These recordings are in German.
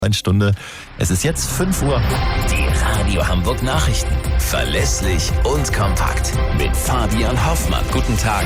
Eine Stunde. Es ist jetzt 5 Uhr. Die Radio Hamburg Nachrichten. Verlässlich und kompakt. Mit Fabian Hoffmann. Guten Tag.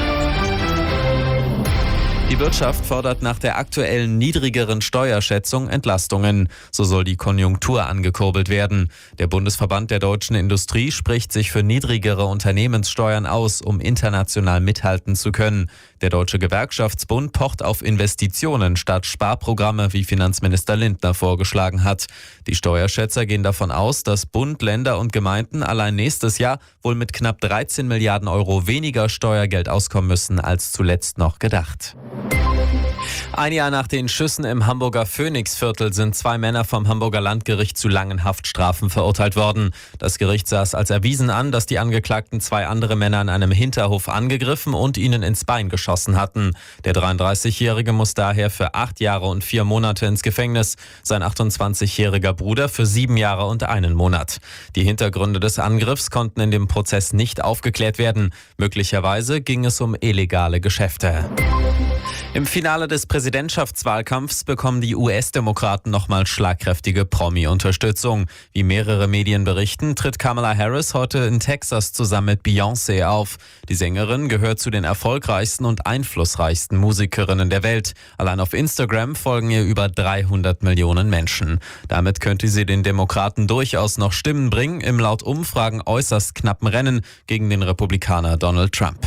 Die Wirtschaft fordert nach der aktuellen niedrigeren Steuerschätzung Entlastungen. So soll die Konjunktur angekurbelt werden. Der Bundesverband der deutschen Industrie spricht sich für niedrigere Unternehmenssteuern aus, um international mithalten zu können. Der Deutsche Gewerkschaftsbund pocht auf Investitionen statt Sparprogramme, wie Finanzminister Lindner vorgeschlagen hat. Die Steuerschätzer gehen davon aus, dass Bund, Länder und Gemeinden allein nächstes Jahr wohl mit knapp 13 Milliarden Euro weniger Steuergeld auskommen müssen als zuletzt noch gedacht. Ein Jahr nach den Schüssen im Hamburger Phoenixviertel sind 2 Männer vom Hamburger Landgericht zu langen Haftstrafen verurteilt worden. Das Gericht sah es als erwiesen an, dass die Angeklagten 2 andere Männer in einem Hinterhof angegriffen und ihnen ins Bein geschossen hatten. Der 33-Jährige muss daher für 8 Jahre und 4 Monate ins Gefängnis, sein 28-jähriger Bruder für 7 Jahre und 1 Monat. Die Hintergründe des Angriffs konnten in dem Prozess nicht aufgeklärt werden. Möglicherweise ging es um illegale Geschäfte. Im Finale des Präsidentschaftswahlkampfs bekommen die US-Demokraten nochmal schlagkräftige Promi-Unterstützung. Wie mehrere Medien berichten, tritt Kamala Harris heute in Texas zusammen mit Beyoncé auf. Die Sängerin gehört zu den erfolgreichsten und einflussreichsten Musikerinnen der Welt. Allein auf Instagram folgen ihr über 300 Millionen Menschen. Damit könnte sie den Demokraten durchaus noch Stimmen bringen, im laut Umfragen äußerst knappen Rennen gegen den Republikaner Donald Trump.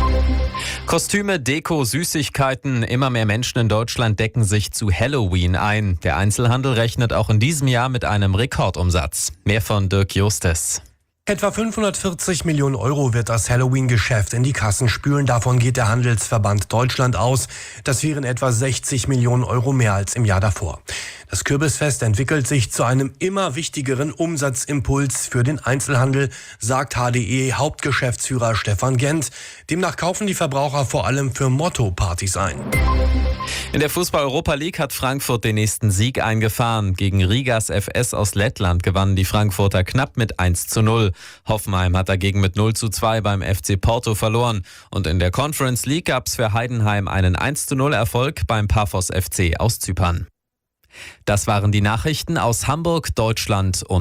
Kostüme, Deko, Süßigkeiten. Immer mehr Menschen in Deutschland decken sich zu Halloween ein. Der Einzelhandel rechnet auch in diesem Jahr mit einem Rekordumsatz. Mehr von Dirk Justes. Etwa 540 Millionen Euro wird das Halloween-Geschäft in die Kassen spülen. Davon geht der Handelsverband Deutschland aus. Das wären etwa 60 Millionen Euro mehr als im Jahr davor. Das Kürbisfest entwickelt sich zu einem immer wichtigeren Umsatzimpuls für den Einzelhandel, sagt HDE-Hauptgeschäftsführer Stefan Gent. Demnach kaufen die Verbraucher vor allem für Motto-Partys ein. In der Fußball-Europa League hat Frankfurt den nächsten Sieg eingefahren. Gegen Rigas FS aus Lettland gewannen die Frankfurter knapp mit 1:0. Hoffenheim hat dagegen mit 0:2 beim FC Porto verloren. Und in der Conference League gab es für Heidenheim einen 1:0 Erfolg beim Paphos FC aus Zypern. Das waren die Nachrichten aus Hamburg, Deutschland und